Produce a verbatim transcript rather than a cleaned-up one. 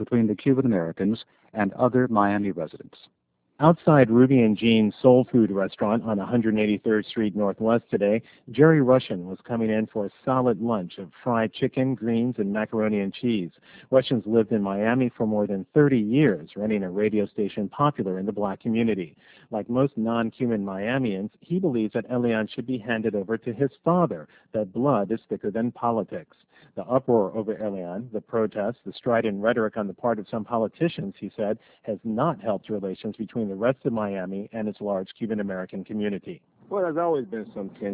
between the Cuban Americans and other Miami residents. Outside Ruby and Jean's Soul Food restaurant on one hundred eighty-third Street Northwest today, Jerry Russian was coming in for a solid lunch of fried chicken, greens, and macaroni and cheese. Russian's lived in Miami for more than thirty years, running a radio station popular in the black community. Like most non-Cuban Miamians, he believes that Elian should be handed over to his father, that blood is thicker than politics. The uproar over Elian, the protests, the strident rhetoric on the part of some politicians, he said, has not helped relations between the rest of Miami and its large Cuban American community. Well, there's always been some tension.